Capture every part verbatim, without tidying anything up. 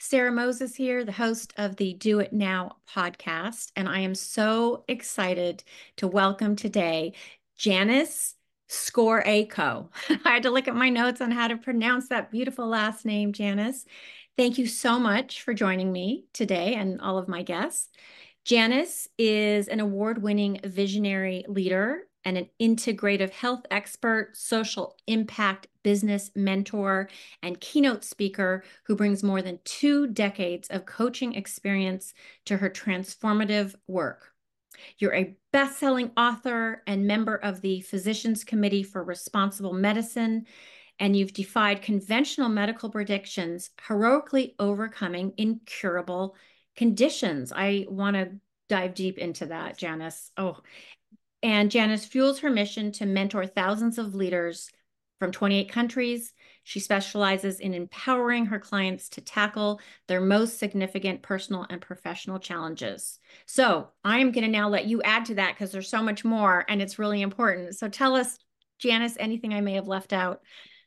Sarah Moses here, the host of the Do It Now podcast, and I am so excited to welcome today Janice Scoracco. I had to look at my notes on how to pronounce that beautiful last name, Janice. Thank you so much for joining me today and all of my guests. Janice is an award-winning visionary leader and an integrative health expert, social impact business mentor, and keynote speaker who brings more than two decades of coaching experience to her transformative work. You're a best-selling author and member of the Physicians Committee for Responsible Medicine, and you've defied conventional medical predictions, heroically overcoming incurable conditions. I want to dive deep into that, Janice. Oh, and Janice fuels her mission to mentor thousands of leaders from twenty-eight countries. She specializes in empowering her clients to tackle their most significant personal and professional challenges. So I'm going to now let you add to that because there's so much more and it's really important. So tell us, Janice, anything I may have left out.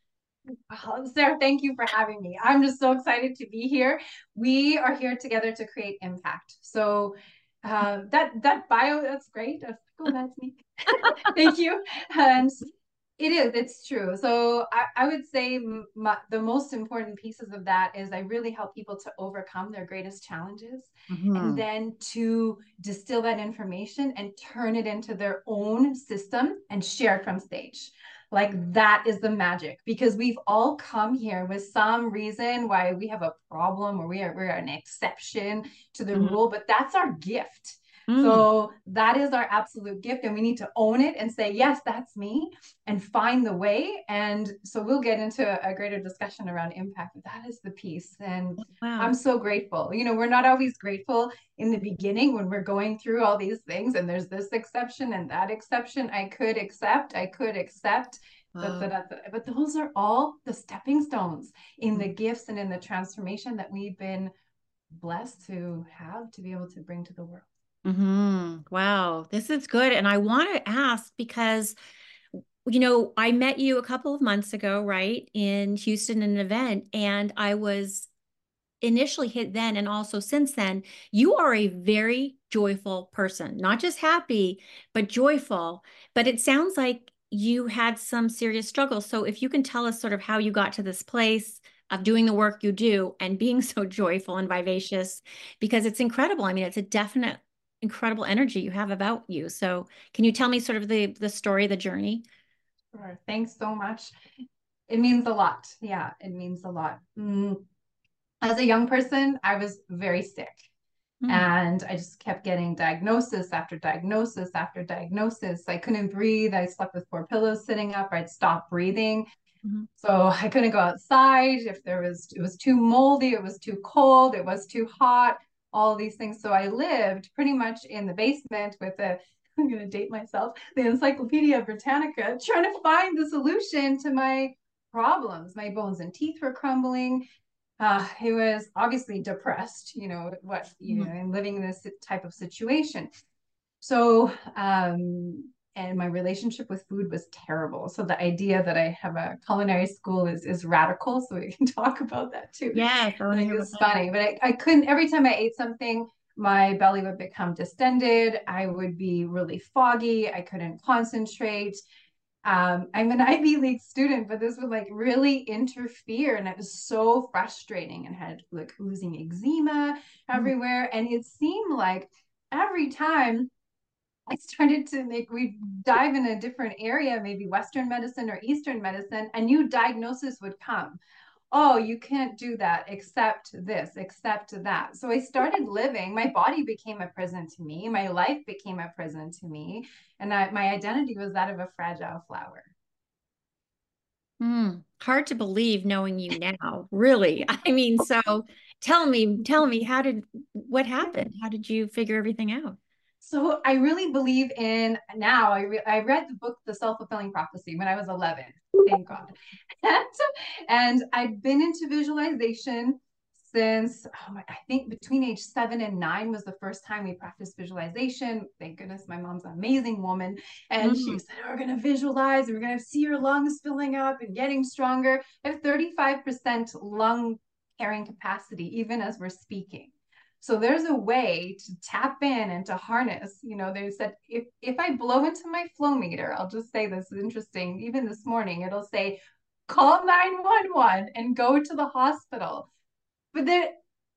Well, Sarah, thank you for having me. I'm just so excited to be here. We are here together to create impact. So uh, that that bio, that's great. Oh, that's me. Thank you. And it is, it's true. So I, I would say my, the most important pieces of that is I really help people to overcome their greatest challenges Mm-hmm. and then to distill that information and turn it into their own system and share it from stage. Like that is the magic because we've all come here with some reason why we have a problem or we are we're an exception to the Mm-hmm. rule, but that's our gift. Mm. So that is our absolute gift, and we need to own it and say, yes, that's me, and find the way. And so we'll get into a greater discussion around impact, but that is the piece. And I'm Wow. so grateful. You know, we're not always grateful in the beginning when we're going through all these things and there's this exception and that exception. I could accept, I could accept. Da, da, Wow. da, da. But those are all the stepping stones in the gifts and in the transformation that we've been blessed to have to be able to bring to the world. Mm-hmm. Wow. This is good. And I want to ask because you know, I met you a couple of months ago, right, in Houston, in an event, and I was initially hit then and also since then. You are a very joyful person, not just happy, but joyful. But it sounds like you had some serious struggles. So if you can tell us sort of how you got to this place of doing the work you do and being so joyful and vivacious, because it's incredible. I mean, it's a definite incredible energy you have about you. So can you tell me sort of the the story, the journey? Sure. Thanks so much. It means a lot. Yeah, it means a lot. Mm. As a young person, I was very sick. Hmm. And I just kept getting diagnosis after diagnosis after diagnosis. I couldn't breathe. I slept with four pillows sitting up. I'd stop breathing. Mhm. So I couldn't go outside. If there was, it was too moldy, it was too cold, it was too hot, all these things. So I lived pretty much in the basement with a, I'm going to date myself, the Encyclopedia Britannica, trying to find the solution to my problems. My bones and teeth were crumbling. Uh, he was obviously depressed, you know, what, you know, Mhm. and living in this type of situation. So, um, and my relationship with food was terrible. So the idea that I have a culinary school is is radical. So we can talk about that too. Yes, I want to Like hear about it's that. funny, but I, I couldn't, every time I ate something, my belly would become distended. I would be really foggy. I couldn't concentrate. Um, I'm an Ivy League student, but this would like really interfere, and it was so frustrating. And had like oozing eczema Mm. everywhere, and it seemed like every time I started to make we dive in a different area, maybe Western medicine or Eastern medicine, a new diagnosis would come. Oh, you can't do that, accept this, accept that. So I started living, my body became a prison to me, my life became a prison to me, and I, my identity was that of a fragile flower. Mm. Hard to believe knowing you now, really. I mean, so tell me, tell me, how did, what happened? How did you figure everything out? So I really believe in now. I re- I read the book The Self-Fulfilling Prophecy when I was eleven. Thank God. and, and I've been into visualization since oh my, I think between age seven and nine was the first time we practiced visualization. Thank goodness my mom's an amazing woman. And she Mm. said, we're gonna visualize, we're gonna see your lungs filling up and getting stronger. I have thirty-five percent lung carrying capacity, even as we're speaking. So there's a way to tap in and to harness. You know, they said if if I blow into my flow meter, I'll just say this is interesting. Even this morning, it'll say, call nine one one and go to the hospital. But then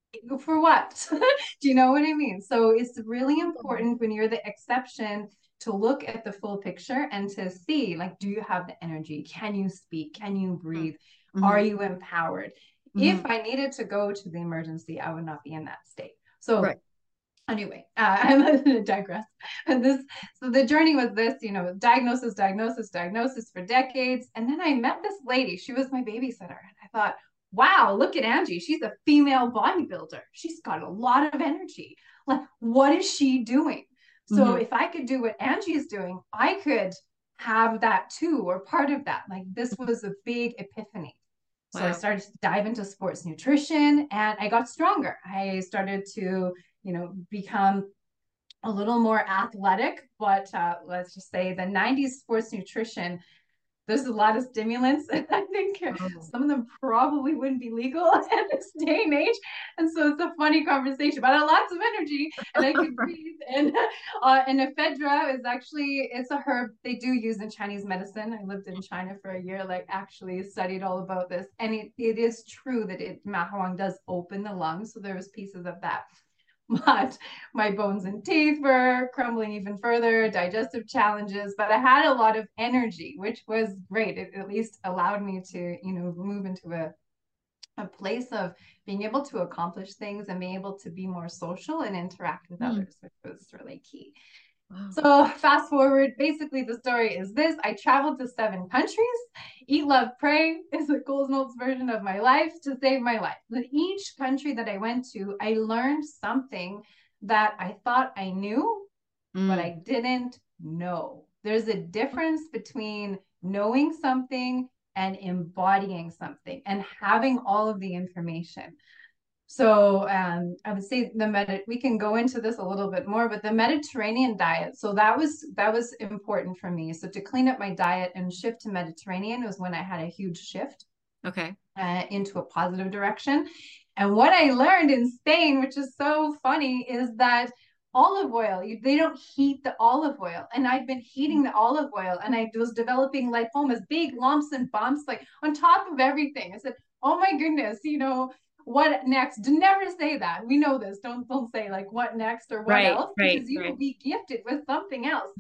for what? Do you know what I mean? So it's really important when you're the exception to look at the full picture and to see, like, do you have the energy? Can you speak? Can you breathe? Mm-hmm. Are you empowered? Mm-hmm. If I needed to go to the emergency, I would not be in that state. So right. Anyway, uh, I'm going to digress. And this, so the journey was this, you know, diagnosis, diagnosis, diagnosis for decades. And then I met this lady. She was my babysitter. And I thought, wow, look at Angie. She's a female bodybuilder. She's got a lot of energy. Like, what is she doing? So mm-hmm. if I could do what Angie is doing, I could have that too, or part of that. Like, this was a big epiphany. So wow. I started to dive into sports nutrition and I got stronger. I started to, you know, become a little more athletic, but uh, let's just say the nineties sports nutrition, there's a lot of stimulants. And I think oh. some of them probably wouldn't be legal at this day and age. And so it's a funny conversation, but I had lots of energy and I could breathe. And, uh, and ephedra is actually, it's a herb they do use in Chinese medicine. I lived in China for a year, like actually studied all about this. And it, it is true that it, mahuang does open the lungs. So there's pieces of that. But my bones and teeth were crumbling even further, digestive challenges, but I had a lot of energy, which was great. It at least allowed me to, you know, move into a, a place of being able to accomplish things and being able to be more social and interact with mm. others, which was really key. Wow. So fast forward, basically the story is this. I traveled to seven countries. Eat, Love, Pray is the Coles Notes version of my life to save my life. In each country that I went to, I learned something that I thought I knew, mm. but I didn't know. There's a difference between knowing something and embodying something and having all of the information. So um, I would say the med we can go into this a little bit more, but the Mediterranean diet. So that was that was important for me. So to clean up my diet and shift to Mediterranean was when I had a huge shift. Okay. Uh, into a positive direction. And what I learned in Spain, which is so funny, is that olive oil, you, they don't heat the olive oil. And I'd been heating the olive oil and I was developing lipomas, big lumps and bumps, like on top of everything. I said, oh my goodness, you know, what next? Never say that. We know this. Don't don't say like what next or what right, else, right, because you right. will be gifted with something else,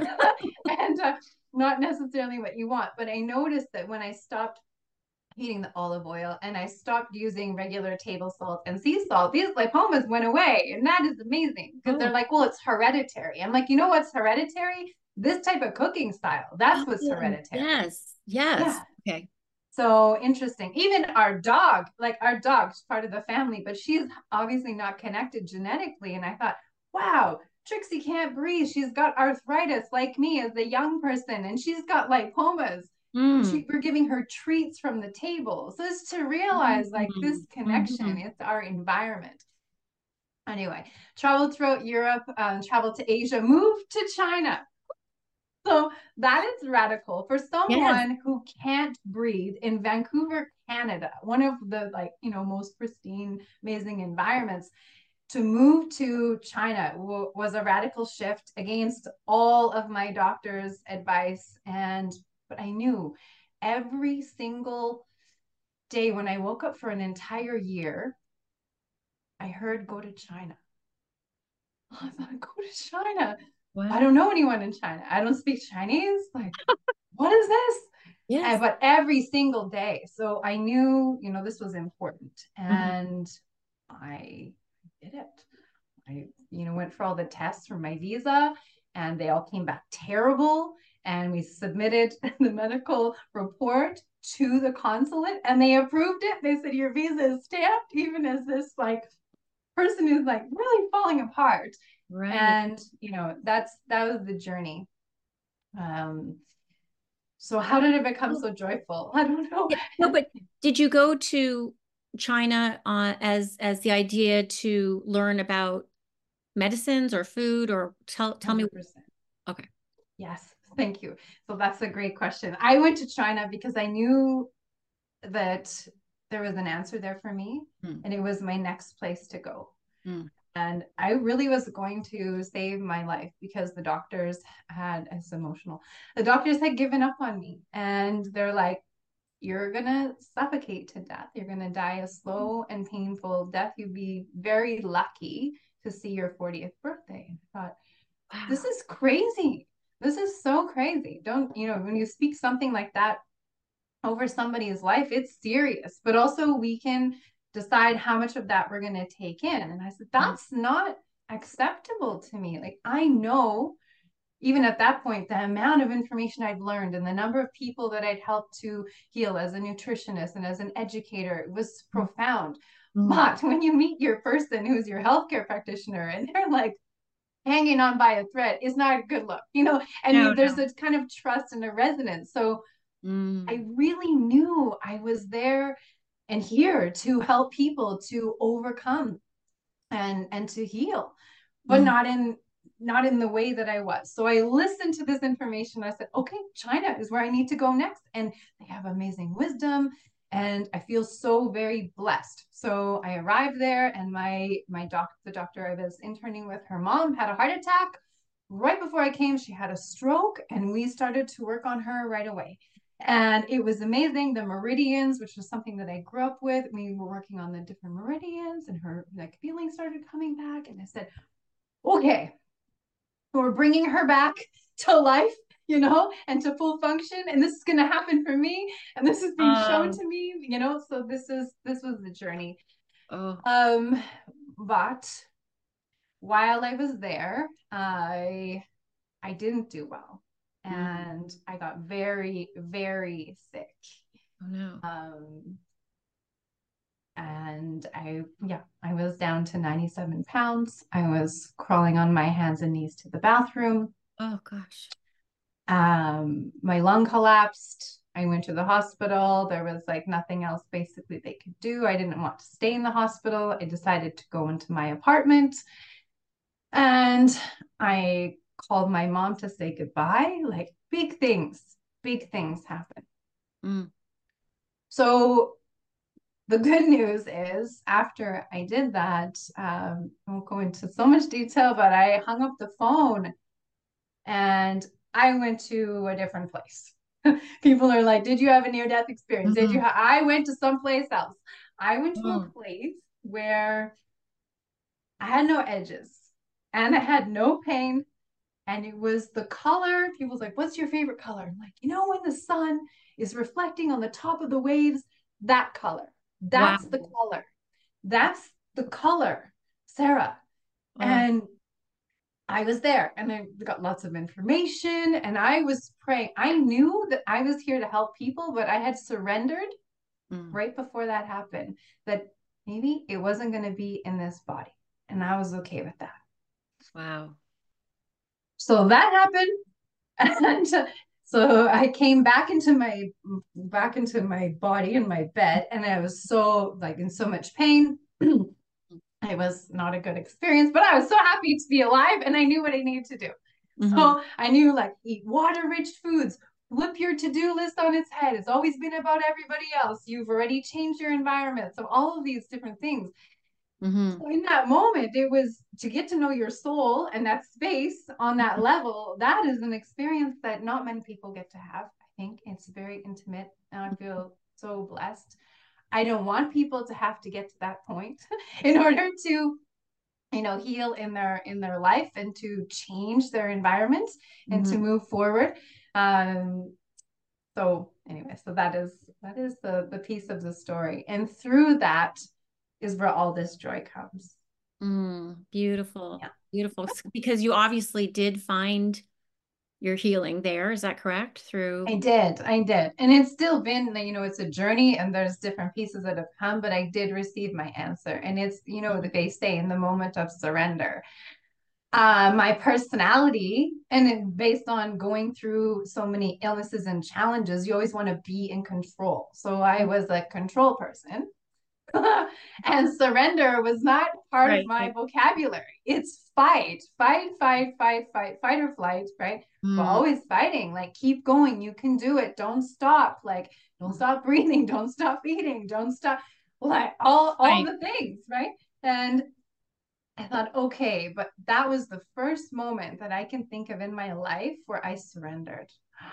and uh, not necessarily what you want. But I noticed that when I stopped heating the olive oil and I stopped using regular table salt and sea salt, these lipomas went away, and that is amazing because oh. they're like, well, it's hereditary. I'm like, you know what's hereditary? This type of cooking style. That's what's oh, hereditary. Yes, yes. Yeah. Okay. So interesting. Even our dog, like our dog's part of the family, but she's obviously not connected genetically. And I thought, wow, Trixie can't breathe. She's got arthritis like me as a young person, and she's got lipomas. Mm. She, we're giving her treats from the table. So it's to realize like mm-hmm. this connection, mm-hmm. it's our environment. Anyway, traveled throughout Europe, um, traveled to Asia, moved to China. So that is radical for someone yes. who can't breathe in Vancouver, Canada, one of the like, you know, most pristine, amazing environments. To move to China w- was a radical shift against all of my doctor's advice. And, but I knew every single day when I woke up for an entire year, I heard go to China. I thought, go to China. Wow. I don't know anyone in China. I don't speak Chinese. Like, what is this? Yes. And, but every single day. So I knew, you know, this was important. And mm-hmm. I did it. I, you know, went for all the tests for my visa and they all came back terrible. And we submitted the medical report to the consulate and they approved it. They said, your visa is stamped, even as this like person who's like really falling apart. Right. And, you know, that's, that was the journey. Um, so how did it become so joyful? I don't know. No, but did you go to China uh, as, as the idea to learn about medicines or food or tell, tell me? Okay. Yes. Thank you. So that's a great question. I went to China because I knew that there was an answer there for me, mm. and it was my next place to go. Mm. And I really was going to save my life because the doctors had, it's emotional, the doctors had given up on me, and they're like, you're gonna suffocate to death. You're gonna die a slow and painful death. You'd be very lucky to see your fortieth birthday. And I thought, Wow. this is crazy. This is so crazy. Don't, you know, when you speak something like that over somebody's life, it's serious, but also we can decide how much of that we're going to take in. And I said, that's not acceptable to me. Like, I know, even at that point, the amount of information I'd learned and the number of people that I'd helped to heal as a nutritionist and as an educator was profound. Mm. But when you meet your person who's your healthcare practitioner and they're like hanging on by a thread, is not a good look, you know, and no, there's no. a kind of trust and a resonance. So mm. I really knew I was there and here to help people to overcome and and to heal, but mm. not in not in the way that I was. So I listened to this information. I said, okay, China is where I need to go next. And they have amazing wisdom. And I feel so very blessed. So I arrived there, and my my doc, the doctor I was interning with, her mom had a heart attack. Right before I came, she had a stroke, and we started to work on her right away. And it was amazing. The meridians, which was something that I grew up with, we were working on the different meridians, and her like feelings started coming back. And I said, okay, we're bringing her back to life, you know, and to full function. And this is going to happen for me. And this is being um, shown to me, you know, so this is, this was the journey. Oh. Um, but while I was there, I, I didn't do well. And mm. I got very, very sick. Oh no. Um, and I, yeah, I was down to ninety-seven pounds. I was crawling on my hands and knees to the bathroom. Oh gosh. Um, my lung collapsed. I went to the hospital. There was like nothing else basically they could do. I didn't want to stay in the hospital. I decided to go into my apartment, and I called my mom to say goodbye. Like big things, big things happen. Mm. So the good news is after I did that, um, I won't go into so much detail, but I hung up the phone and I went to a different place. People are like, did you have a near-death experience? Mm-hmm. Did you ha-? I went to someplace else. I went to mm. a place where I had no edges and I had no pain. And it was the color. People's like, what's your favorite color? I'm like, you know, when the sun is reflecting on the top of the waves, that color. That's wow. the color. That's the color, Sarah. Oh. And I was there and I got lots of information and I was praying. I knew that I was here to help people, but I had surrendered mm. right before that happened, that maybe it wasn't going to be in this body. And I was okay with that. Wow. So that happened. And so I came back into my back into my body in my bed, and I was so like in so much pain. It was not a good experience, but I was so happy to be alive, and I knew what I needed to do. Mm-hmm. So I knew like eat water-rich foods, flip your to-do list on its head. It's always been about everybody else. You've already changed your environment. So all of these different things. Mm-hmm. So in that moment, it was to get to know your soul and that space on that level. That is an experience that not many people get to have. I think it's very intimate, and I feel so blessed. I don't want people to have to get to that point in order to, you know, heal in their in their life and to change their environment and mm-hmm. to move forward. Um, so anyway, so that is that is the the piece of the story, and through that is where all this joy comes. Mm, beautiful, yeah. Beautiful. Because you obviously did find your healing there. Is that correct? Through I did, I did, and it's still been, you know, it's a journey, and there's different pieces that have come, but I did receive my answer, and it's, you know, mm-hmm. they say in the moment of surrender. Uh, my personality, and it, based on going through so many illnesses and challenges, you always want to be in control. So I was a control person. And surrender was not part right. of my vocabulary. It's fight, fight, fight, fight, fight, fight or flight, right? Mm. We're always fighting, like keep going. You can do it. Don't stop. Like don't stop breathing, don't stop eating, don't stop, like all all Right. the things, right? And I thought, okay, but that was the first moment that I can think of in my life where I surrendered.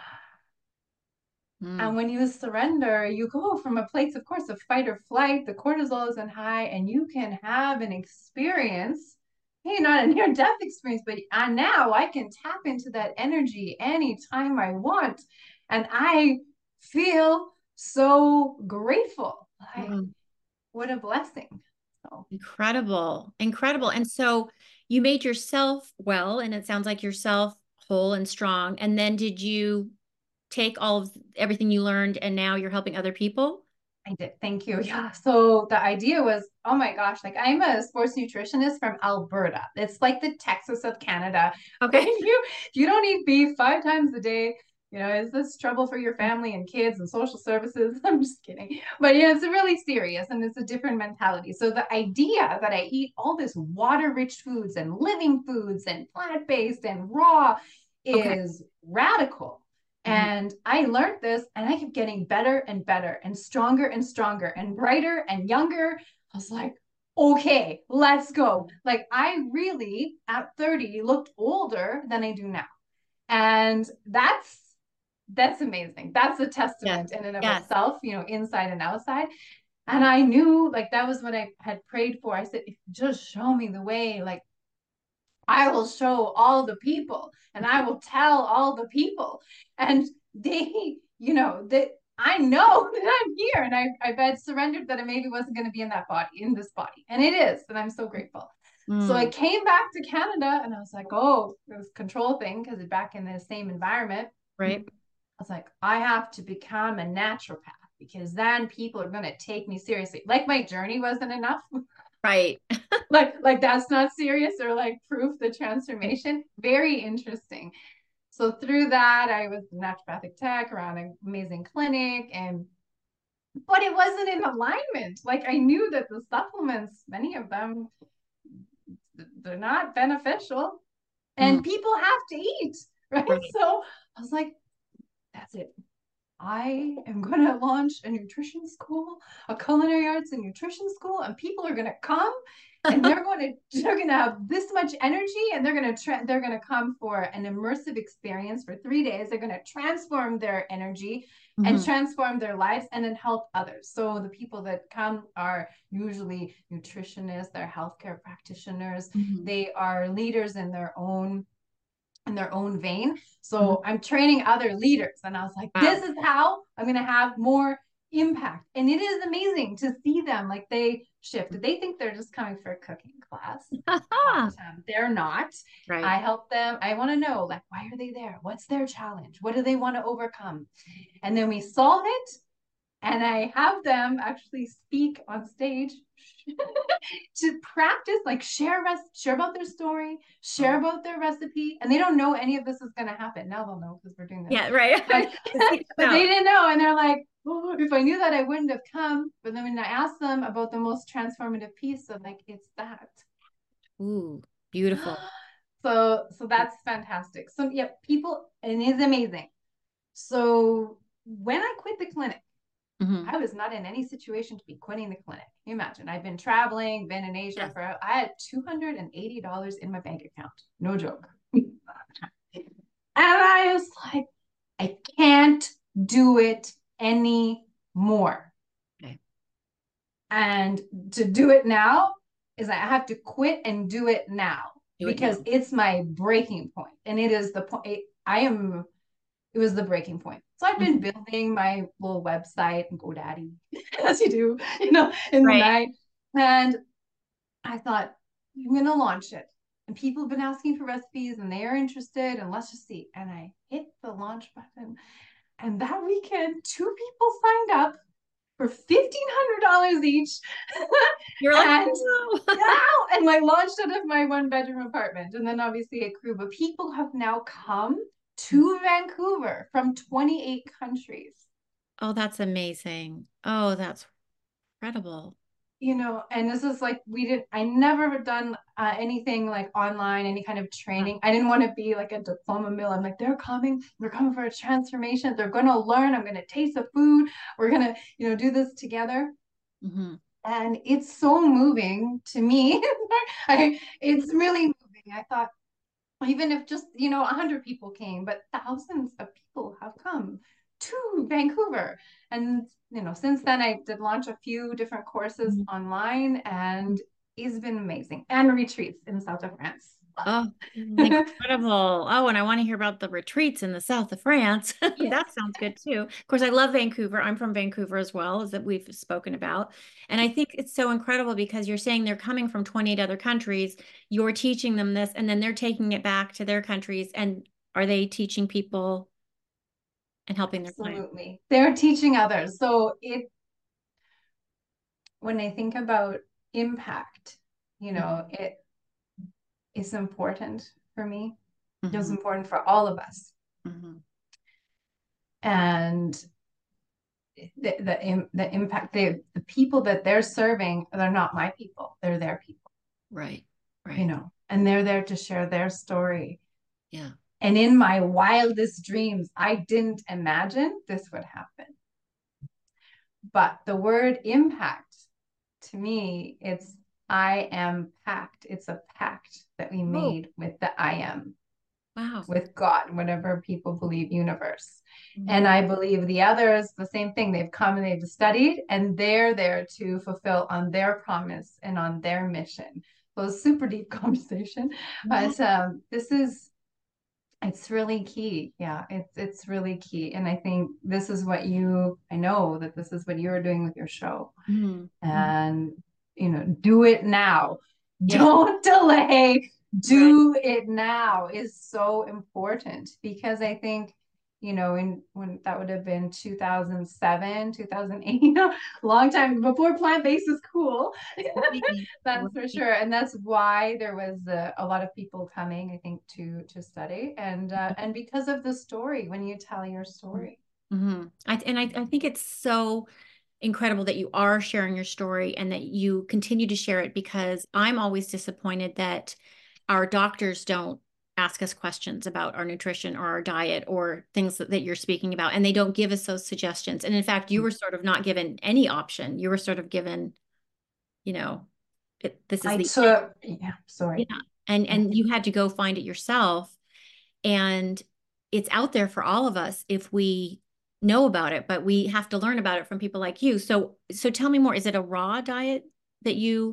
Mm. And when you surrender, you go from a place, of course, of fight or flight, the cortisol is in high, and you can have an experience, hey, not a near death experience, but uh, now I can tap into that energy anytime I want. And I feel so grateful. Like, Mm. what a blessing. So Incredible. Incredible. And so you made yourself well, and it sounds like yourself whole and strong. And then did you take all of everything you learned and now you're helping other people? I did. Thank you. Yeah. So the idea was, oh my gosh, like I'm a sports nutritionist from Alberta. It's like the Texas of Canada. Where Okay. you you don't eat beef five times a day. You know, is this trouble for your family and kids and social services? I'm just kidding. But yeah, it's really serious and it's a different mentality. So the idea that I eat all this water-rich foods and living foods and plant-based and raw Okay. is radical. Mhm. And I learned this and I kept getting better and better and stronger and stronger and brighter and younger. I was like, okay, let's go. Like, I really, at thirty, looked older than I do now. And that's that's amazing. That's a Yeah. testament in and of Yes. itself, you know, inside and outside. And I knew like that was what I had prayed for. I said, if you just show me the way, like I will show all the people and I will tell all the people. And they, you know, that I know that I'm here and I, I bet surrendered that I maybe wasn't going to be in that body, in this body. And it is. And I'm so grateful. So I Mm. came back to Canada and I was like, oh, it was a control thing because it's back in the same environment. I Right. was like, I have to become a naturopath because then people are going to take me seriously. Like my journey wasn't enough. Right. like like that's not serious or like proof the transformation. Very interesting. So through that I was naturopathic tech around an amazing clinic, and but it wasn't in alignment. Like I knew that the supplements, many of them, they're not beneficial Mm. and people have to eat, right? Right. So I was like, that's it, I am going to launch a nutrition school, a culinary arts and nutrition school, and people are going to come and they're going to they're going to have this much energy and they're going to tra- they're going to come for an immersive experience for three days. They're going to transform their energy and Mhm. transform their lives and then help others. So the people that come are usually nutritionists, they're healthcare practitioners, Mhm. they are leaders in their own in their own vein. Mhm. So I'm training other leaders. And I was like, Wow. this is how I'm going to have more impact. And it is amazing to see them like they shift. They think they're just coming for a cooking class, but um, they're not. Right. I help them. I want to know, like, why are they there? What's their challenge? What do they want to overcome? And then we solve it. And I have them actually speak on stage to practice, like share res- share about their story, share Oh. about their recipe, and they don't know any of this is going to happen. Now they'll know because we're doing this. Yeah, right. But The secret's but they out. didn't know, and they're like, oh, if I knew that, I wouldn't have come. But then when I asked them about the most transformative piece, I'm like, it's that. Ooh, beautiful. So so that's fantastic. So yeah, people, and it's amazing. So when I quit the clinic, Hmm. I was not in any situation to be quitting the clinic. Can you imagine? I've been traveling, been in Asia Yes. for, I had two hundred eighty dollars in my bank account. No joke. And I was like, I can't do it anymore. Okay. And to do it now is I have to quit and do it now Do it because now. it's my breaking point. And it is the point. I am it was the breaking point. So I've been Mhm. building my little website and GoDaddy, as you do, you know, in the Right. night. And I thought, I'm going to launch it. And people have been asking for recipes and they are interested. And let's just see. And I hit the launch button. And that weekend, two people signed up for fifteen hundred dollars each. You're like, and no. wow, and like launched out of my one bedroom apartment. And then obviously a crew. But people have now come to Vancouver from twenty-eight countries. Oh, that's amazing. Oh, that's incredible. you know, and this is like, we didn't, I never done uh, anything like online, any kind of Uh, training. I didn't want to be like a diploma mill. I'm like, they're coming, they're coming for a transformation. They're going to learn. I'm going to taste the food. We're going to, you know, do this together. mhm. And it's so moving to me. I, it's really moving. I thought, even if just, you know, a hundred people came, but thousands of people have come to Vancouver. And, you know, since then I did launch a few different courses Mhm. online, and it's been amazing, and retreats in south of France. Oh, incredible. Oh, and I want to hear about the retreats in the south of France. Yes. That sounds good too. Of course, I love Vancouver. I'm from Vancouver as well, as that we've spoken about. And I think it's so incredible because you're saying they're coming from twenty-eight other countries. You're teaching them this, and then they're taking it back to their countries. And are they teaching people and helping their clients? Absolutely. They're teaching others. So it, when I think about impact, you know, it is important for me. It was Mm-hmm. important for all of us. Mm-hmm. And the the, the impact, they, the people that they're serving, they're not my people, they're their people, Right. you Right. know, and they're there to share their story. Yeah. And in my wildest dreams, I didn't imagine this would happen. But the word impact, to me, it's I am pact. It's a pact that we Oh, made with the I am, wow. with God, whatever people believe, universe. And Mhm. I believe the others, the same thing. They've come and they've studied, and they're there to fulfill on their promise and on their mission. So it's a super deep conversation, Yeah. but um, this is, it's really key. Yeah, it's it's really key. And I think this is what you, I know that this is what you're doing with your show. Mm-hmm. And, you know, do it now. Yeah. Don't delay. Right. Do it now is so important, because I think, you know, in when that would have been two thousand seven, two thousand eight, you know, a long time before plant-based is cool. Right. That's for Right. sure. And that's why there was a, a lot of people coming, I think, to to study, and uh, and because of the story, when you tell your story. Mm-hmm. I, and I, I think it's so incredible that you are sharing your story and that you continue to share it because I'm always disappointed that our doctors don't ask us questions about our nutrition or our diet or things that, that you're speaking about, and they don't give us those suggestions. And in fact, you were sort of not given any option. You were sort of given, you know, it, this is I the took, yeah, yeah, sorry. and Yeah. and you had to go find it yourself. And it's out there for all of us if we know about it, but we have to learn about it from people like you. So, so tell me more. Is it a raw diet that you?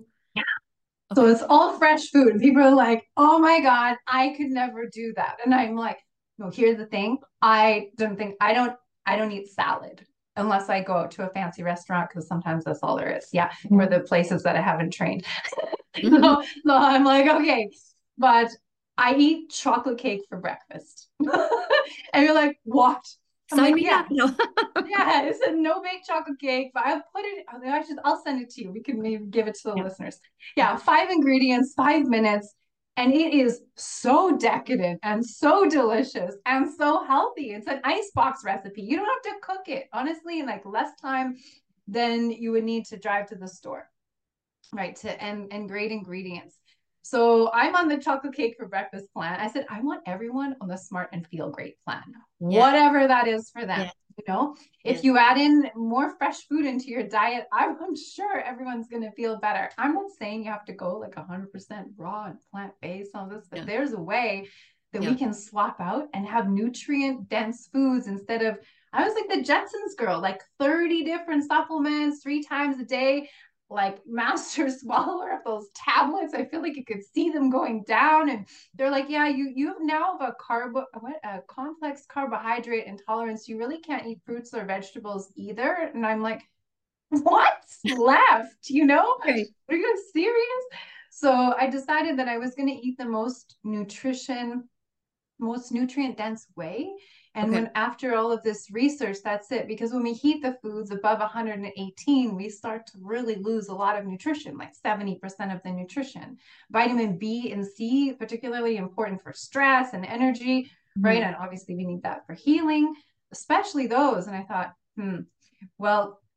So Okay. it's all fresh food. And people are like, oh my God, I could never do that. And I'm like, no, here's the thing. I don't think I don't I don't eat salad unless I go out to a fancy restaurant, because sometimes that's all there is. Yeah. For the places that I haven't trained. Mhm. so, so I'm like, okay. But I eat chocolate cake for breakfast. And you're like, what? I'm Sign like, me yeah, up. No. yeah, it's a no bake chocolate cake, but I'll put it, I should, I'll send it to you. We can maybe give it to the Yeah. listeners. Yeah, five ingredients, five minutes. And it is so decadent and so delicious and so healthy. It's an icebox recipe. You don't have to cook it, honestly, in like less time than you would need to drive to the store, right? To and and great ingredients. So I'm on the chocolate cake for breakfast plan. I said, I want everyone on the smart and feel great plan, Yeah. whatever that is for them. Yeah. You know, if Yeah. you add in more fresh food into your diet, I'm, I'm sure everyone's going to feel better. I'm not saying you have to go like one hundred percent raw and plant based, all this, but Yeah. there's a way that we Yeah. can swap out and have nutrient dense foods instead of, I was like the Jetsons girl, like thirty different supplements three times a day, like master swallower of those tablets. I feel like you could see them going down. And they're like, yeah, you you now have a carb what a complex carbohydrate intolerance. You really can't eat fruits or vegetables either. And I'm like, what's left? You know? Right. Are you serious? So I decided that I was going to eat the most nutrition most nutrient dense way. And Okay. when after all of this research, that's it. Because when we heat the foods above one hundred eighteen, we start to really lose a lot of nutrition, like seventy percent of the nutrition. Vitamin B and C, particularly important for stress and energy, right? Mhm. And obviously we need that for healing, especially those. And I thought, hmm, well,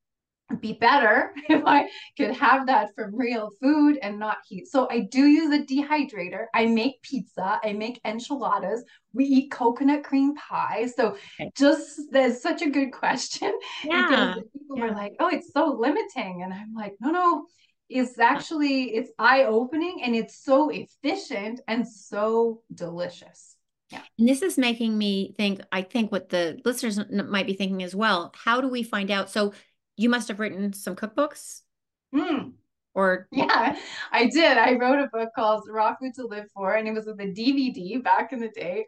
be better if I could have that from real food and not heat. So I do use a dehydrator. I make pizza. I make enchiladas. We eat coconut cream pie. So Okay. just there's such a good question because Yeah. people were Yeah. like, oh, it's so limiting. And I'm like, no, no, it's actually it's eye-opening and it's so efficient and so delicious. Yeah. And this is making me think, I think what the listeners might be thinking as well. How do we find out? So you must have written some cookbooks Mm. or Yeah, I did. I wrote a book called Raw Food to Live For, and it was with a D V D back in the day.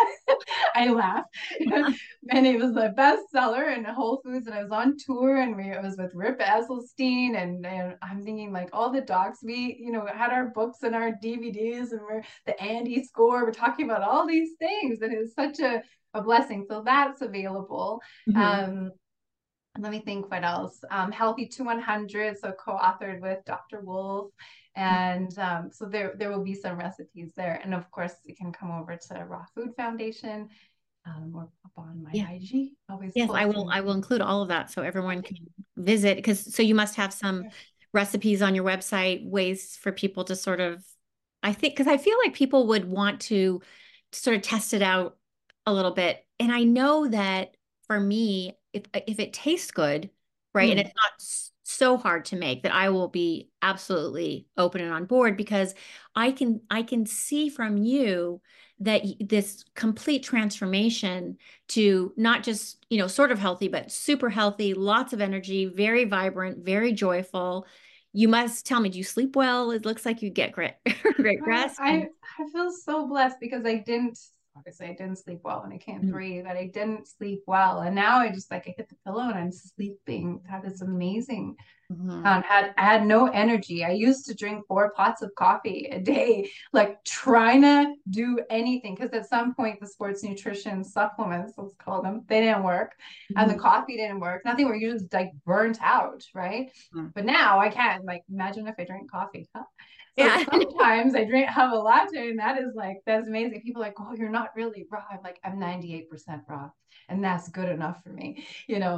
I laugh. And it was a bestseller in Whole Foods, and I was on tour, and we it was with Rip Esselstyn, and, and I'm thinking like all the docs we, you know, had our books and our D V Ds, and we're the Andy score. We're talking about all these things, and it's such a a blessing. So that's available. Mhm. Um, let me think what else. Um, Healthy to one hundred, so co-authored with Doctor Wolf. And um, so there, there will be some recipes there. And of course, you can come over to Raw Food Foundation um, or up on my Yeah. I G. Always Yes, I will posting. I will include all of that so everyone can visit because so you must have some recipes on your website, ways for people to sort of I think because I feel like people would want to sort of test it out a little bit. And I know that for me, if if it tastes good, right, and Mm. it's not s- so hard to make that I will be absolutely open and on board because I can I can see from you that y- this complete transformation to not just, you know, sort of healthy, but super healthy, lots of energy, very vibrant, very joyful. You must tell me, do you sleep well? It looks like you get great, great Uh, rest. I And I feel so blessed because I didn't obviously I didn't sleep well and I can't mm, breathe, but I didn't sleep well. And now I just like I hit the pillow and I'm sleeping. That is amazing. mhm. Um, had I had no energy. I used to drink four pots of coffee a day, like trying to do anything. Because at some point, the sports nutrition supplements, let's call them, they didn't work, and the Mhm. coffee didn't work. Nothing. Where you just like burnt out, right? Mhm. But now I can't. Like, imagine if I drank coffee. Huh? So Yeah. sometimes I drink have a latte, and that is like that's amazing. People are like, oh, you're not really raw. I'm like, I'm ninety-eight percent raw, and that's good enough for me, you know.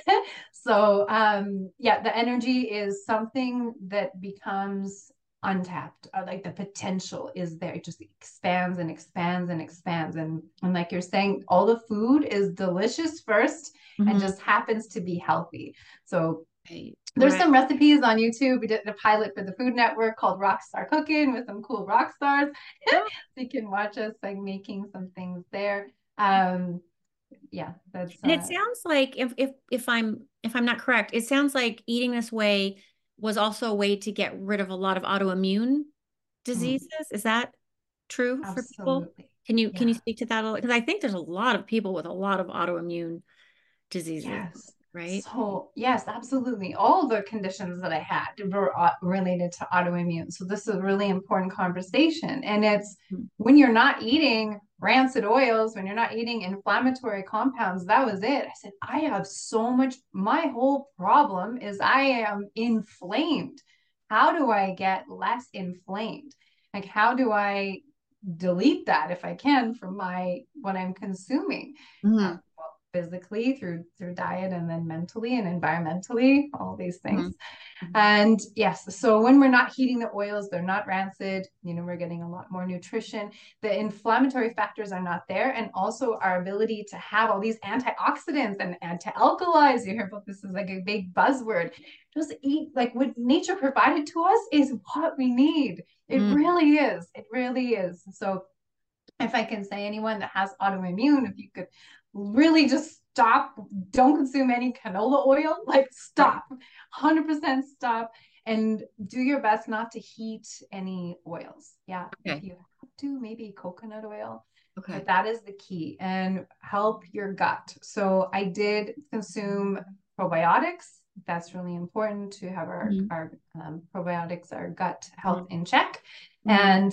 So um yeah, the energy is something that becomes untapped. Uh, like the potential is there. It just expands and expands and expands. And, and like you're saying, all the food is delicious first and Mhm. just happens to be healthy. So Right. there's Right. some recipes on YouTube. We did a pilot for the Food Network called Rockstar Cooking with some cool rock stars. So Oh. you can watch us like making some things there. Um, yeah, that's And it uh sounds like if if if I'm if I'm not correct, it sounds like eating this way was also a way to get rid of a lot of autoimmune mm, diseases. Is that true for people? absolutely. Can you can you Yeah. speak to that a little? Because I think there's a lot of people with a lot of autoimmune diseases, Yes. right? So, yes, absolutely. All the conditions that I had were uh, related to autoimmune. So, this is a really important conversation. And it's Mm. when you're not eating rancid oils, when you're not eating inflammatory compounds, that was it. I said, I have so much. My whole problem is I am inflamed. How do I get less inflamed? Like, how do I delete that if I can from my what I'm consuming? Uh, Mhm. well, physically through through diet and then mentally and environmentally, all these things. Mhm. Mhm. And yes, so when we're not heating the oils, they're not rancid, you know, we're getting a lot more nutrition. The inflammatory factors are not there. And also our ability to have all these antioxidants and anti-alkalies. You hear about this is like a big buzzword. Just eat like what nature provided to us is what we need. It Mhm. really is. It really is. So if I can say anyone that has autoimmune, if you could really just stop, don't consume any canola oil, like Right. stop, one hundred percent stop, and do your best not to heat any oils. Yeah, if Okay. you have to, maybe coconut oil, but Okay. that is the key and help your gut. So I did consume probiotics. That's really important to have our, Mhm. our um, probiotics, our gut health Mhm. in check. Mhm. And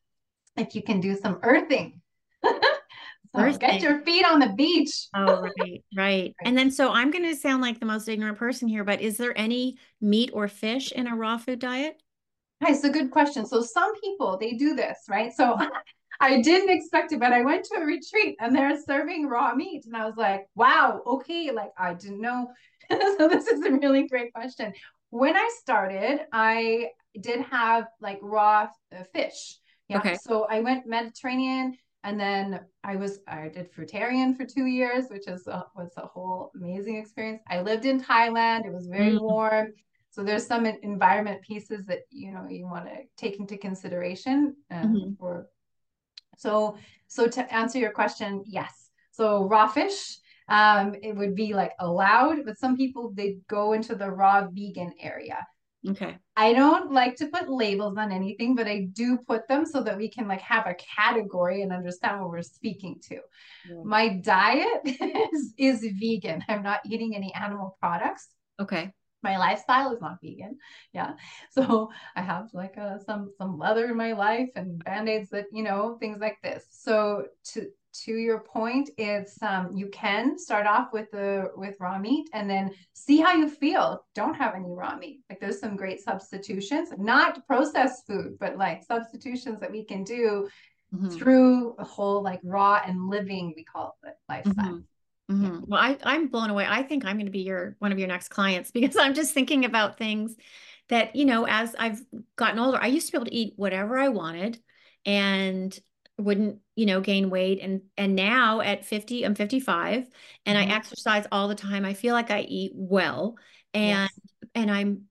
if you can do some earthing. So First get thing. your feet on the beach. Oh, right, right. Right. And then, so I'm going to sound like the most ignorant person here, but is there any meat or fish in a raw food diet? Hi, it's a good question. So some people they do this, right? So I didn't expect it, but I went to a retreat and they're serving raw meat. And I was like, wow, okay, like I didn't know. So this is a really great question. When I started, I did have like raw uh, fish. Yeah. Okay. So I went Mediterranean and then I was, I did fruitarian for two years, which is a, was a whole amazing experience. I lived in Thailand. It was very Mm, warm. So there's some environment pieces that, you know, you want to take into consideration um, mhm. for so, so to answer your question, yes. So raw fish, um, it would be like allowed, but some people they go into the raw vegan area. Okay. I don't like to put labels on anything, but I do put them so that we can like have a category and understand what we're speaking to. Yeah. My diet is, is vegan. I'm not eating any animal products. Okay. My lifestyle is not vegan. Yeah. So I have like uh, some some leather in my life and band-aids that, you know, things like this. So to to your point, it's um you can start off with the with raw meat and then see how you feel. Don't have any raw meat. Like there's some great substitutions, not processed food, but like substitutions that we can do Hmm. through a whole like raw and living, we call it lifestyle. Hmm. Yeah. Hmm. Well, I, I'm blown away. I think I'm going to be your one of your next clients because I'm just thinking about things that, you know, as I've gotten older, I used to be able to eat whatever I wanted and wouldn't, you know, gain weight. And and now at fifty, I'm fifty-five and I Mm-hmm. exercise all the time. I feel like I eat well and Yes. and I'm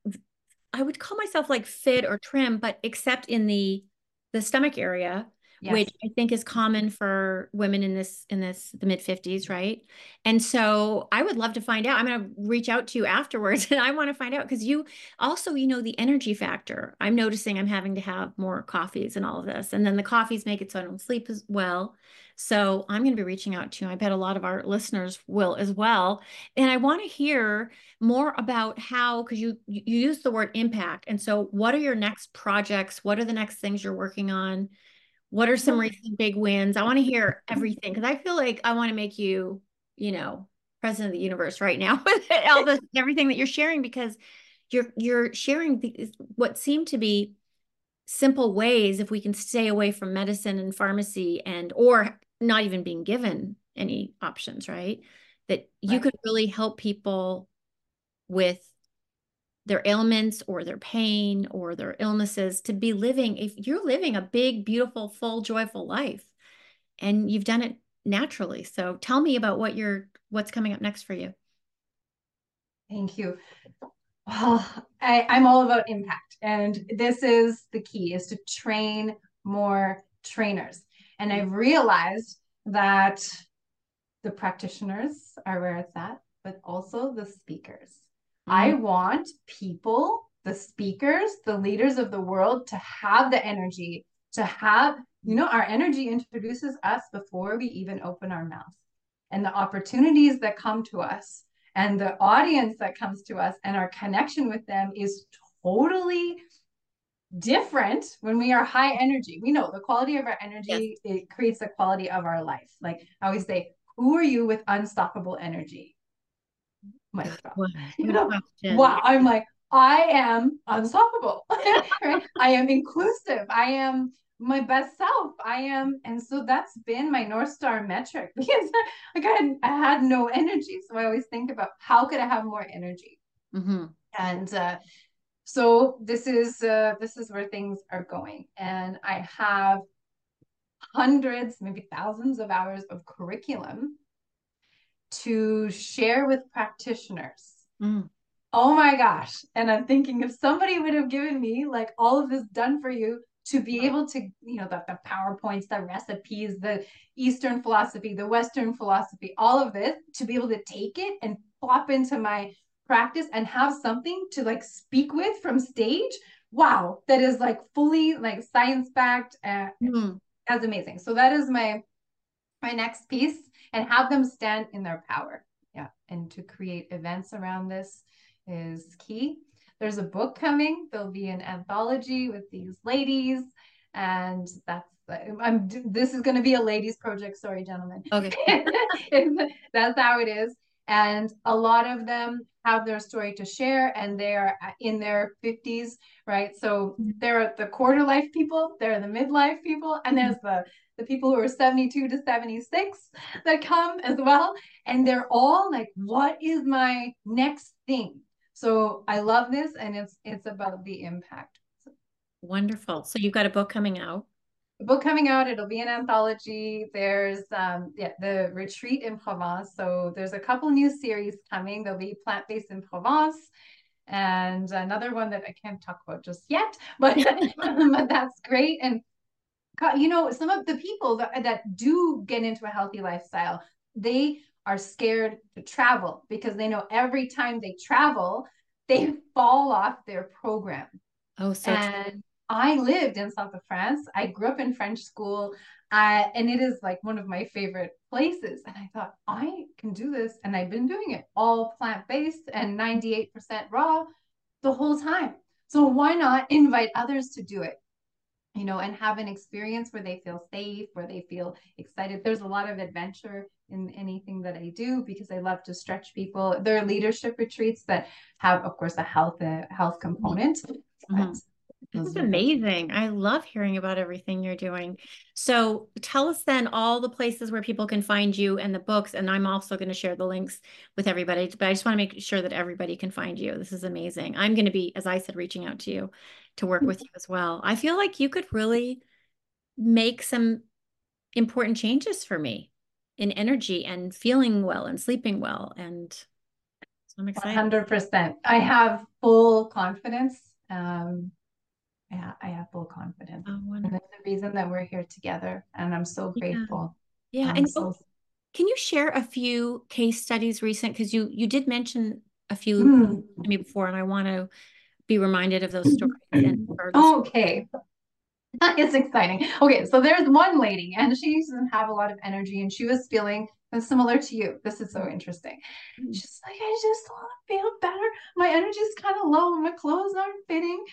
I would call myself like fit or trim, but except in the the stomach area, which Yes. I think is common for women in this in this the mid fifties, right? And so I would love to find out. I'm going to reach out to you afterwards and I want to find out because you also, you know, the energy factor. I'm noticing I'm having to have more coffees and all of this. And then the coffees make it so I don't sleep as well. So I'm going to be reaching out to you. I bet a lot of our listeners will as well. And I want to hear more about how, because you you use the word impact. And so what are your next projects? What are the next things you're working on? What are some recent big wins? I want to hear everything because I feel like I want to make you, you know, president of the universe right now with all this everything that you're sharing because you're you're sharing the, what seem to be simple ways if we can stay away from medicine and pharmacy and or not even being given any options, right? That you Right. could really help people with their ailments or their pain or their illnesses to be living if you're living a big beautiful full joyful life and you've done it naturally. So tell me about what you're what's coming up next for you. Thank you. Well, I, I'm all about impact. And this is the key is to train more trainers. And I've realized that the practitioners are where it's at, but also the speakers. Mm, I want people, the speakers, the leaders of the world to have the energy, to have, you know, our energy introduces us before we even open our mouth. And the opportunities that come to us and the audience that comes to us and our connection with them is totally different when we are high energy. We know the quality of our yes. energy, it creates the quality of our life. Like I always say, who are you with unstoppable energy? Mic Good drop. one. You Good know, question. wow. I'm like, I am unstoppable. Right? I am inclusive. I am my best self. I am, and so that's been my North Star metric because like I had, I had no energy. So I always think about how could I have more energy? Hmm. And uh, so this is uh, this is where things are going. And I have hundreds, maybe thousands of hours of curriculum to share with practitioners. Mm. Oh my gosh. And I'm thinking if somebody would have given me like all of this done for you to be able to, you know, the, the PowerPoints, the recipes, the Eastern philosophy, the Western philosophy, all of this, to be able to take it and plop into my practice and have something to like speak with from stage. Wow, that is like fully like science backed. Uh, Mm. that's amazing. So that is my my next piece and have them stand in their power. Yeah. And to create events around this is key. There's a book coming. There'll be an anthology with these ladies. And that's I'm this is going to be a ladies project. Sorry, gentlemen. Okay. That's how it is. And a lot of them have their story to share, and they are in their fifties, right? So there are the quarter life people, there are the midlife people, and there's the the people who are seventy-two to seventy-six that come as well. And they're all like, what is my next thing? So I love this, and it's it's about the impact. Wonderful. So you've got a book coming out. The book coming out, it'll be an anthology. There's um yeah, the retreat in Provence. So there's a couple new series coming. There'll be plant-based in Provence, and another one that I can't talk about just yet, but, but that's great. And you know, some of the people that, that do get into a healthy lifestyle, they are scared to travel because they know every time they travel, they fall off their program. Oh, so and true. I lived in south of France. I grew up in French school, uh, and it is like one of my favorite places. And I thought, I can do this. And I've been doing it all plant-based and ninety-eight percent raw the whole time. So why not invite others to do it? You know, and have an experience where they feel safe, where they feel excited. There's a lot of adventure in anything that I do because I love to stretch people. There are leadership retreats that have, of course, a health uh, health component. Mm-hmm. This is amazing. I love hearing about everything you're doing. So tell us then all the places where people can find you and the books. And I'm also going to share the links with everybody, but I just want to make sure that everybody can find you. This is amazing. I'm going to be, as I said, reaching out to you to work with you as well. I feel like you could really make some important changes for me in energy and feeling well and sleeping well. And so I'm excited. one hundred percent. I have full confidence. Um, yeah, I have full confidence. Oh, and that's the reason that we're here together. And I'm so grateful. Yeah. yeah. I'm And so... oh, can you share a few case studies recent? Because you you did mention a few Mm. to me before, and I want to be reminded of those stories. And okay. It's exciting. Okay, so there's one lady, and she doesn't have a lot of energy, and she was feeling similar to you. This is so interesting. She's like, I just want to feel better. My energy's kind of low, my clothes aren't fitting.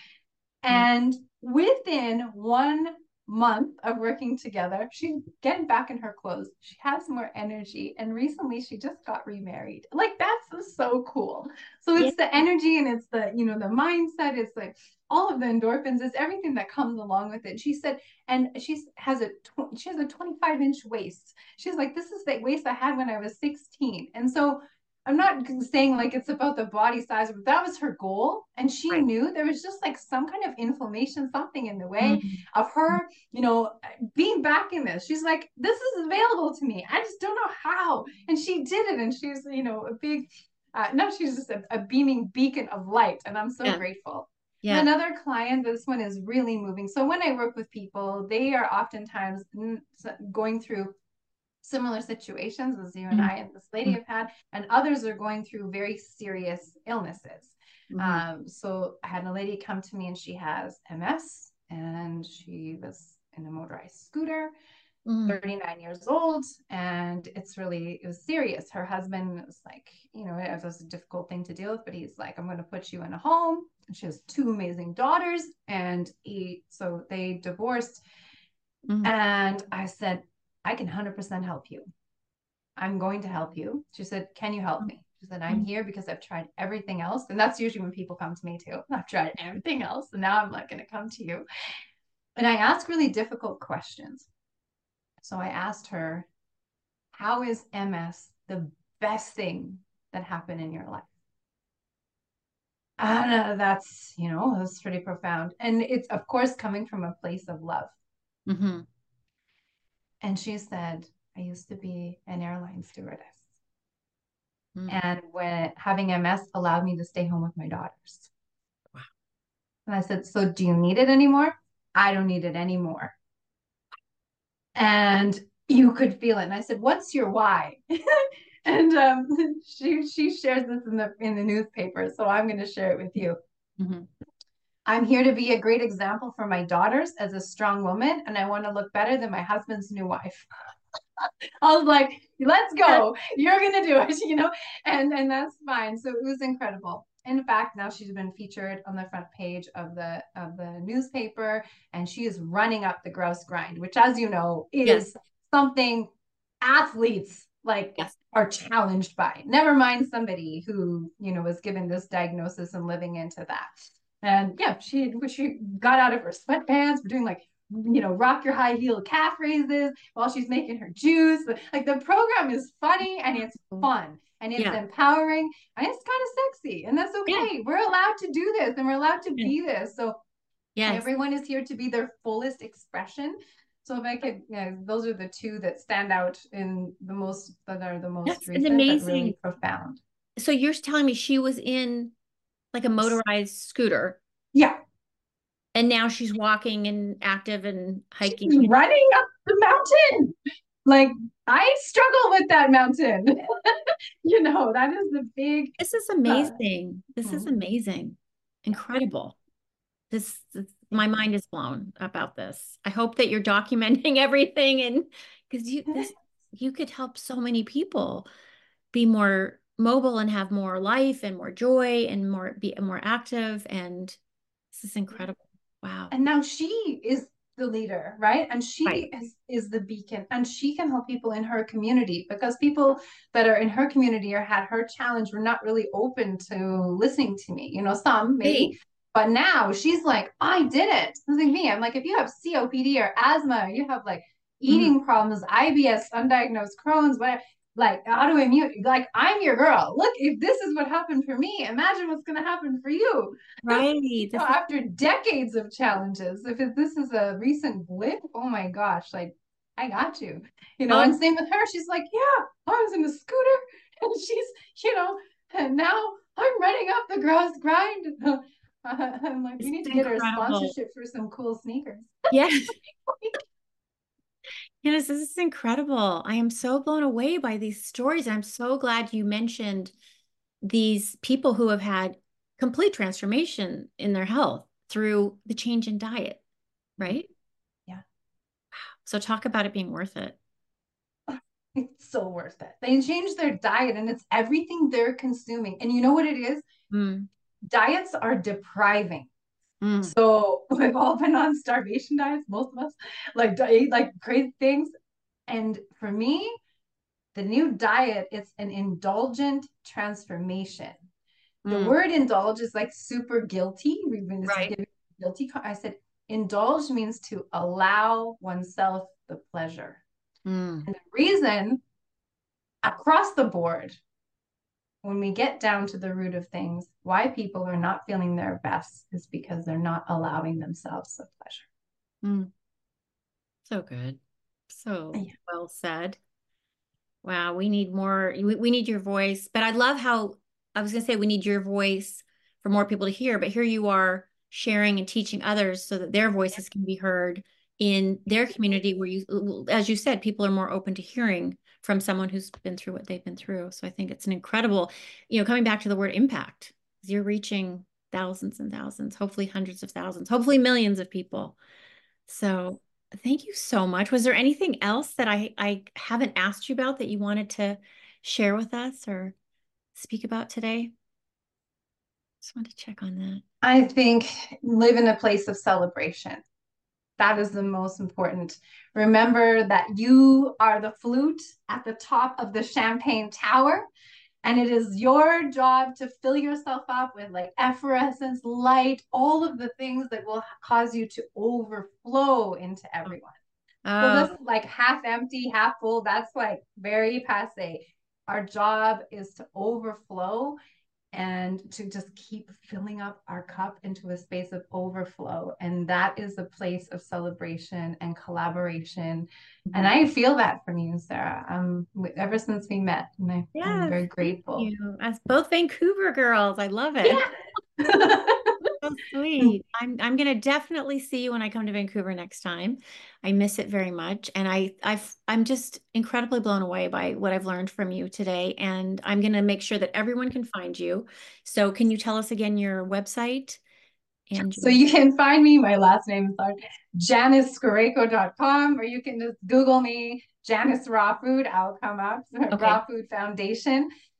And within one month of working together, she's getting back in her clothes. She has more energy. And recently she just got remarried. Like, that's so cool. So it's yeah. the energy, and it's the, you know, the mindset. It's like all of the endorphins. It's everything that comes along with it. She said, and she has a, she has a twenty-five inch waist. She's like, this is the waist I had when I was sixteen. And so I'm not saying like it's about the body size, but that was her goal. And she right. knew there was just like some kind of inflammation, something in the way mm-hmm. of her, you know, being back in this. She's like, this is available to me. I just don't know how. And she did it. And she's, you know, a big, uh, no, she's just a, a beaming beacon of light. And I'm so yeah. grateful. Yeah. Another client, this one is really moving. So when I work with people, they are oftentimes going through similar situations as you and I and this lady have had, and others are going through very serious illnesses. Mm-hmm. Um, so I had a lady come to me, and she has M S, and she was in a motorized scooter, mm-hmm. thirty-nine years old, and it's really, it was serious. Her husband was like, you know, it was a difficult thing to deal with, but he's like, I'm going to put you in a home. And she has two amazing daughters, and he, so they divorced. Mm-hmm. And I said, I can one hundred percent help you. I'm going to help you. She said, can you help me? She said, I'm here because I've tried everything else. And that's usually when people come to me too. I've tried everything else, and now I'm like going to come to you. And I asked really difficult questions. So I asked her, how is M S the best thing that happened in your life? And uh, that's, you know, that's pretty profound. And it's, of course, coming from a place of love. Mm-hmm. And she said, I used to be an airline stewardess. Mm. And when having M S allowed me to stay home with my daughters. Wow. And I said, so do you need it anymore? I don't need it anymore. And you could feel it. And I said, what's your why? and um, she she shares this in the in the newspaper. So I'm going to share it with you. Mm-hmm. I'm here to be a great example for my daughters as a strong woman, and I want to look better than my husband's new wife. I was like, let's go. You're going to do it, you know, and, and that's fine. So it was incredible. In fact, now she's been featured on the front page of the of the newspaper, and she is running up the grouse grind, which, as you know, is yes. something athletes like Yes. are challenged by. Never mind somebody who, you know, was given this diagnosis and living into that. And yeah, she she got out of her sweatpants. We're doing like, you know, rock your high heel calf raises while she's making her juice. Like the program is funny and it's fun and it's Yeah. empowering and it's kind of sexy. And that's Yeah. okay. We're allowed to do this and we're allowed to Yeah. be this. So Yes. everyone is here to be their fullest expression. So if I could, yeah, those are the two that stand out in the most, that are the most That's recent, amazing. but really profound. So you're telling me she was in like a motorized scooter. Yeah. And now she's walking and active and hiking. She's running up the mountain. Like I struggle with that mountain. You know, that is the big. This is amazing. Uh, this is amazing. Incredible. This, this, my mind is blown about this. I hope that you're documenting everything, and because you this you could help so many people be more mobile and have more life and more joy and more be more active. And this is incredible. Wow. And now she is the leader, right? And she right. is, is the beacon, and she can help people in her community, because people that are in her community or had her challenge were not really open to listening to me. You know, some maybe. Hey. But now she's like, I did it. This is me. I'm like, if you have C O P D or asthma, or you have like eating mm-hmm. problems, I B S, undiagnosed Crohn's, whatever, like autoimmune, like I'm your girl. Look, if this is what happened for me, imagine what's going to happen for you. Right. You know, after decades of challenges, if it, this is a recent blip, oh my gosh, like I got you. You know, um, and same with her. She's like, yeah, I was in a scooter, and she's, you know, and now I'm running up the grass grind. I'm like, we need to get her a sponsorship for some cool sneakers. Yes. Yes, this is incredible. I am so blown away by these stories. I'm so glad you mentioned these people who have had complete transformation in their health through the change in diet, right? Yeah. So talk about it being worth it. It's so worth it. They change their diet and it's everything they're consuming. And you know what it is? Mm. Diets are depriving. Mm. So we've all been on starvation diets, most of us, like eat like crazy things. And for me, the new diet, it's an indulgent transformation. The mm. word indulge is like super guilty. We've been just right. giving guilty. I said indulge means to allow oneself the pleasure. Mm. And the reason across the board, when we get down to the root of things, why people are not feeling their best is because they're not allowing themselves the pleasure. Mm. So good. So yeah. Well said. Wow. We need more, we, we need your voice, but I love how, I was going to say we need your voice for more people to hear, but here you are sharing and teaching others so that their voices can be heard in their community where you, as you said, people are more open to hearing from someone who's been through what they've been through. So I think it's an incredible, you know, coming back to the word impact, you're reaching thousands and thousands, hopefully hundreds of thousands, hopefully millions of people. So thank you so much. Was there anything else that I, I haven't asked you about that you wanted to share with us or speak about today? Just want to check on that. I think live in a place of celebration. That is the most important. Remember that you are the flute at the top of the champagne tower, and it is your job to fill yourself up with like effervescence, light, all of the things that will cause you to overflow into everyone. Oh. So this like half empty, half full, that's like very passe. Our job is to overflow and to just keep filling up our cup into a space of overflow. And that is a place of celebration and collaboration. Mm-hmm. And I feel that from you, Sarah, um, ever since we met. And I, yes, I'm very grateful. Thank you. As both Vancouver girls, I love it. Yeah. So sweet. I'm I'm gonna definitely see you when I come to Vancouver next time. I miss it very much, and I I've I'm just incredibly blown away by what I've learned from you today. And I'm gonna make sure that everyone can find you. So can you tell us again your website? And so you can find me. My last name is janice skorejko dot com, or you can just Google me, Janice Raw Food. I'll come up. Okay. Raw Food Foundation.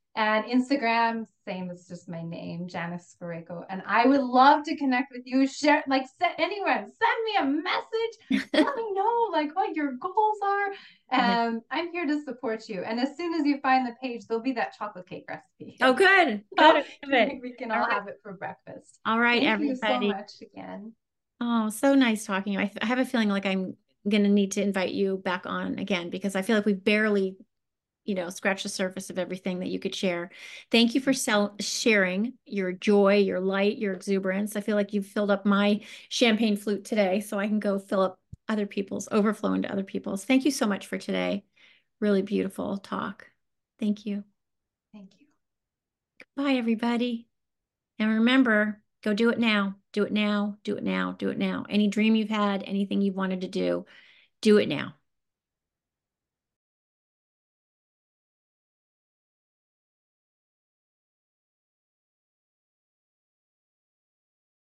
And Instagram, same as just my name, Janice Skorejko. And I would love to connect with you. Share, like, set anyone, send me a message. Let me know, like, what your goals are. Yeah. And I'm here to support you. And as soon as you find the page, there'll be that chocolate cake recipe. Oh, good. Good. So I love it. we can All all right. have it for breakfast. All right, Thank you so everybody. much again. Oh, so nice talking to you. I, I have a feeling like I'm going to need to invite you back on again because I feel like we barely, you know, scratched the surface of everything that you could share. Thank you for sell sharing your joy, your light, your exuberance. I feel like you've filled up my champagne flute today, so I can go fill up other people's, overflow into other people's. Thank you so much for today. Really beautiful talk. Thank you. Thank you. Bye, everybody. And remember, go do it now. Do it now. Do it now. Do it now. Any dream you've had, anything you've wanted to do, do it now.